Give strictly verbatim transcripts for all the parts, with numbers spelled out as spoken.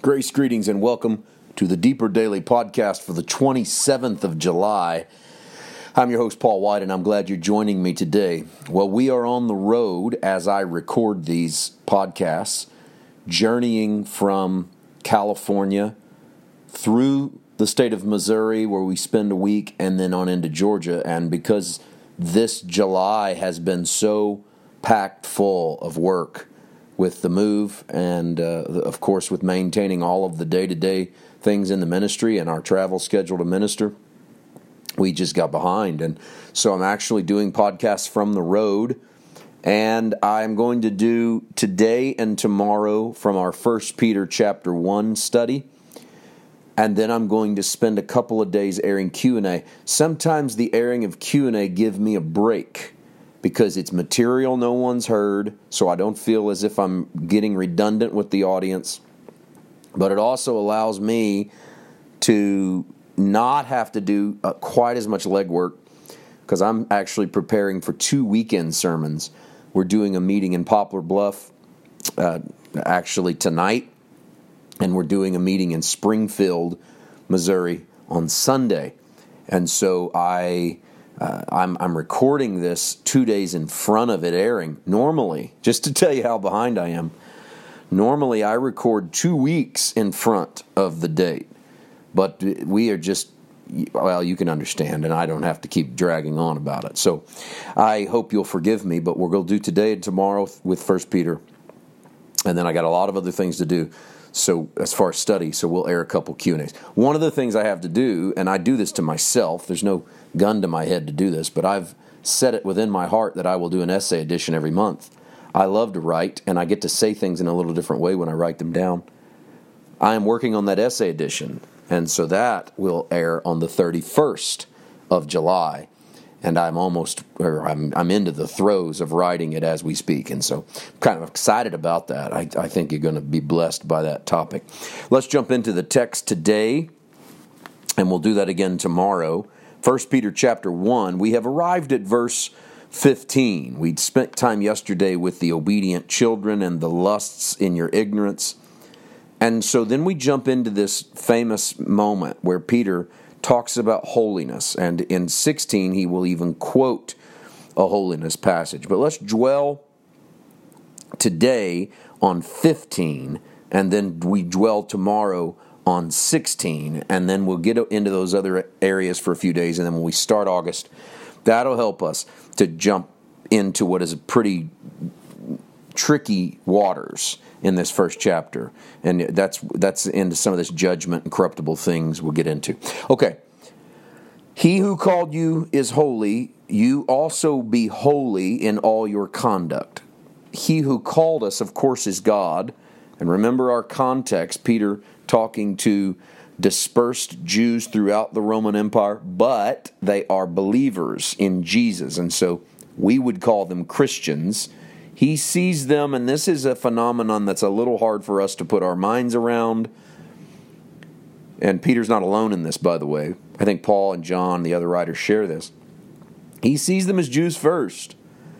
Grace, greetings, and welcome to the Deeper Daily Podcast for the twenty-seventh of July. I'm your host, Paul White, and I'm glad you're joining me today. Well, we are on the road as I record these podcasts, journeying from California through the state of Missouri, where we spend a week, and then on into Georgia. And because this July has been so packed full of work, with the move and, uh, of course, with maintaining all of the day-to-day things in the ministry and our travel schedule to minister, we just got behind. And so I'm actually doing podcasts from the road, and I'm going to do today and tomorrow from our First Peter chapter one study, and then I'm going to spend a couple of days airing Q and A. Sometimes the airing of Q and A give me a break, because it's material no one's heard, so I don't feel as if I'm getting redundant with the audience. But it also allows me to not have to do uh, quite as much legwork, because I'm actually preparing for two weekend sermons. We're doing a meeting in Poplar Bluff uh, actually tonight, and we're doing a meeting in Springfield, Missouri on Sunday. And so I... Uh, I'm, I'm recording this two days in front of it airing. Normally, just to tell you how behind I am, normally I record two weeks in front of the date. But we are just, well, you can understand, and I don't have to keep dragging on about it. So I hope you'll forgive me, but we're going to do today and tomorrow with First Peter. And then I got a lot of other things to do. So as far as study, so we'll air a couple Q and A's. One of the things I have to do, and I do this to myself, there's no gun to my head to do this, but I've set it within my heart that I will do an essay edition every month. I love to write, and I get to say things in a little different way when I write them down. I am working on that essay edition, and so that will air on the thirty-first of July. And I'm almost, or I'm, I'm into the throes of writing it as we speak. And so I'm kind of excited about that. I, I think you're going to be blessed by that topic. Let's jump into the text today, and we'll do that again tomorrow. First Peter chapter one, we have arrived at verse fifteen. We'd spent time yesterday with the obedient children and the lusts in your ignorance. And so then we jump into this famous moment where Peter talks about holiness, and in sixteen he will even quote a holiness passage. But let's dwell today on fifteen, and then we dwell tomorrow on sixteen, and then we'll get into those other areas for a few days, and then when we start August, that'll help us to jump into what is a pretty tricky waters in this first chapter, and that's that's into some of this judgment and corruptible things we'll get into. Okay. He who called you is holy, you also be holy in all your conduct. He who called us, of course, is God. And remember our context, Peter talking to dispersed Jews throughout the Roman Empire, but they are believers in Jesus, and so we would call them Christians. He sees them, and this is a phenomenon that's a little hard for us to put our minds around. And Peter's not alone in this, by the way. I think Paul and John, the other writers, share this. He sees them as Jews first.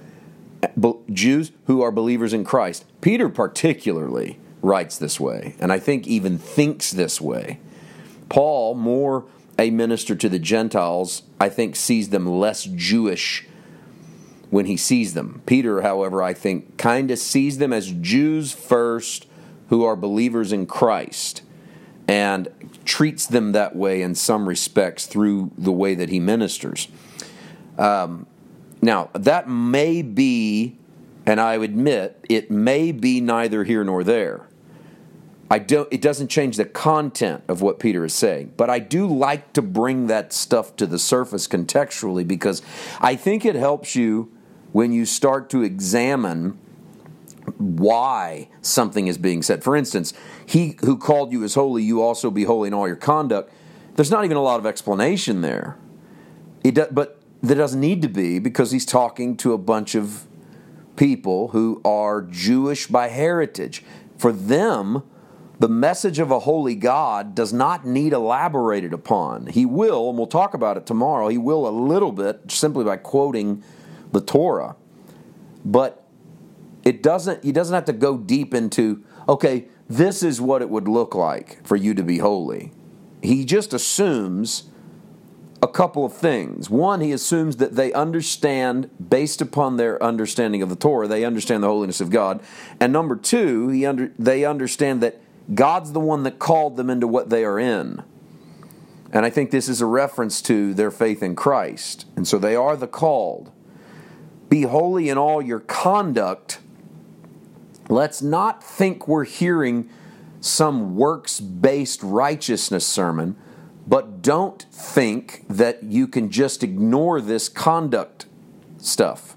Jews who are believers in Christ. Peter particularly writes this way, and I think even thinks this way. Paul, more a minister to the Gentiles, I think sees them less Jewish when he sees them. Peter, however, I think kind of sees them as Jews first who are believers in Christ, and treats them that way in some respects through the way that he ministers. Um, now, that may be, and I admit, it may be neither here nor there. I don't. It doesn't change the content of what Peter is saying, but I do like to bring that stuff to the surface contextually, because I think it helps you when you start to examine why something is being said. For instance, he who called you is holy, you also be holy in all your conduct. There's not even a lot of explanation there. It does, but there doesn't need to be, because he's talking to a bunch of people who are Jewish by heritage. For them, the message of a holy God does not need elaborated upon. He will, and we'll talk about it tomorrow, he will a little bit simply by quoting the Torah. But it doesn't. He doesn't have to go deep into, okay, this is what it would look like for you to be holy. He just assumes a couple of things. One, he assumes that they understand, based upon their understanding of the Torah, they understand the holiness of God. And number two, he under, they understand that God's the one that called them into what they are in. And I think this is a reference to their faith in Christ. And so they are the called. Be holy in all your conduct. Let's not think we're hearing some works-based righteousness sermon, but don't think that you can just ignore this conduct stuff.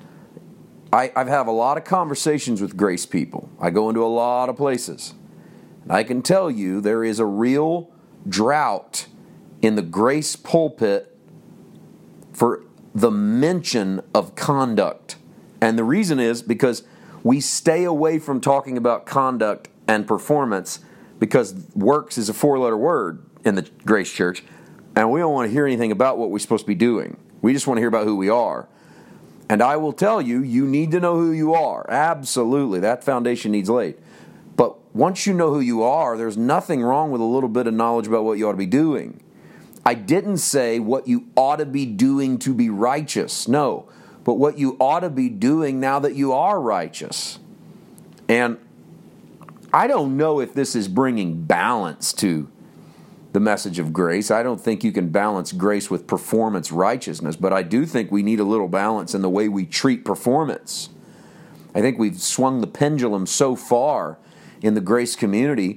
I, I've had a lot of conversations with grace people. I go into a lot of places. And I can tell you there is a real drought in the grace pulpit for the mention of conduct. And the reason is because we stay away from talking about conduct and performance because works is a four-letter word in the Grace Church, and we don't want to hear anything about what we're supposed to be doing. We just want to hear about who we are. And I will tell you, you need to know who you are. Absolutely. That foundation needs laid. But once you know who you are, there's nothing wrong with a little bit of knowledge about what you ought to be doing. I didn't say what you ought to be doing to be righteous. No. But what you ought to be doing now that you are righteous. And I don't know if this is bringing balance to the message of grace. I don't think you can balance grace with performance righteousness, but I do think we need a little balance in the way we treat performance. I think we've swung the pendulum so far in the grace community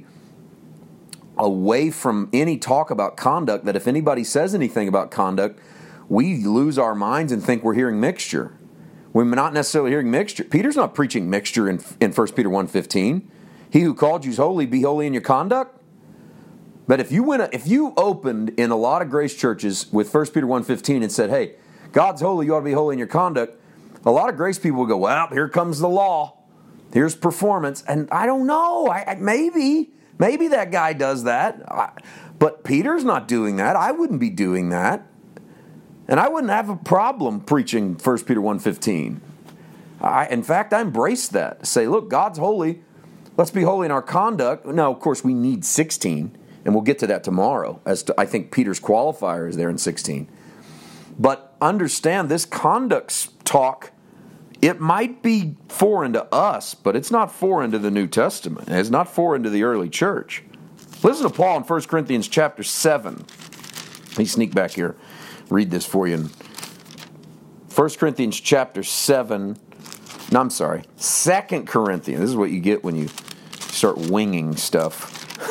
away from any talk about conduct that if anybody says anything about conduct, we lose our minds and think we're hearing mixture. We're not necessarily hearing mixture. Peter's not preaching mixture in, in First Peter one fifteen. He who called you is holy, be holy in your conduct. But if you went, if you opened in a lot of grace churches with First Peter one fifteen and said, hey, God's holy, you ought to be holy in your conduct, a lot of grace people would go, well, here comes the law. Here's performance. And I don't know. I, I maybe, maybe that guy does that. I, but Peter's not doing that. I wouldn't be doing that. And I wouldn't have a problem preaching First Peter one fifteen. I, in fact, I embrace that. Say, look, God's holy. Let's be holy in our conduct. Now, of course, we need sixteen, and we'll get to that tomorrow, as to, I think Peter's qualifier is there in sixteen. But understand this conduct talk, it might be foreign to us, but it's not foreign to the New Testament. It's not foreign to the early church. Listen to Paul in First Corinthians chapter seven. Let me sneak back here, read this for you. In First Corinthians chapter seven, no, I'm sorry, Second Corinthians. This is what you get when you start winging stuff.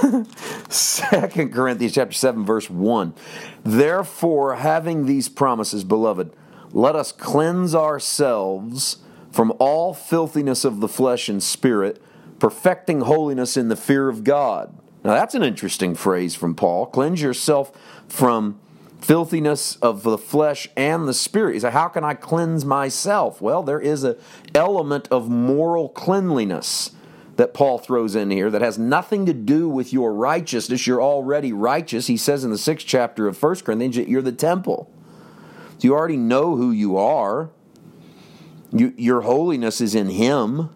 Second Corinthians chapter seven, verse one. Therefore, having these promises, beloved, let us cleanse ourselves from all filthiness of the flesh and spirit, perfecting holiness in the fear of God. Now, that's an interesting phrase from Paul. Cleanse yourself from filthiness of the flesh and the spirit. He said, how can I cleanse myself? Well, there is an element of moral cleanliness that Paul throws in here that has nothing to do with your righteousness. You're already righteous. He says in the sixth chapter of First Corinthians that you're the temple. So you already know who you are. You, your holiness is in Him.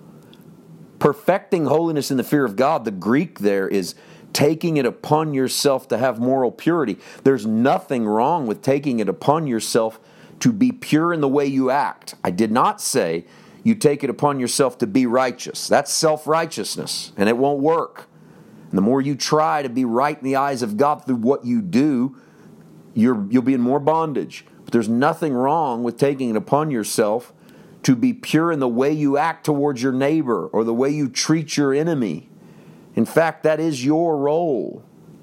Perfecting holiness in the fear of God, the Greek there is taking it upon yourself to have moral purity. There's nothing wrong with taking it upon yourself to be pure in the way you act. I did not say you take it upon yourself to be righteous. That's self-righteousness, and it won't work. And the more you try to be right in the eyes of God through what you do, you're, you'll be in more bondage. But there's nothing wrong with taking it upon yourself to be pure in the way you act towards your neighbor or the way you treat your enemy. In fact, that is your role.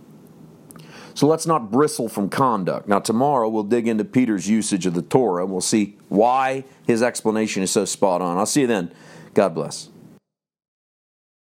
So let's not bristle from conduct. Now, tomorrow we'll dig into Peter's usage of the Torah, and we'll see why his explanation is so spot on. I'll see you then. God bless.